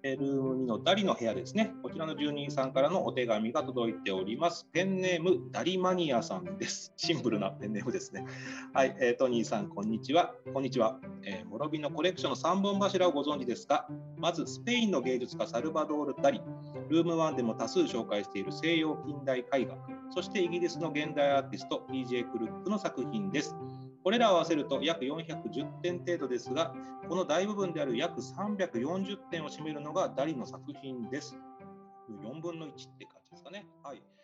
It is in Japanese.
ルーム2のダリの部屋ですね。こちらの住人さんからのお手紙が届いております。ペンネームダリマニアさんです。シンプルなペンネームですね。はい、トニーさん、こんにちは。こんにちは。諸ビのコレクションの3本柱をご存知ですか？まず、スペインの芸術家サルバドール・ダリ。ルーム1でも多数紹介している西洋近代絵画。そしてイギリスの現代アーティスト PJ クルックの作品です。これらを合わせると約410点程度ですが、この大部分である約340点を占めるのがダリの作品です。4分の1って感じですかね。はい。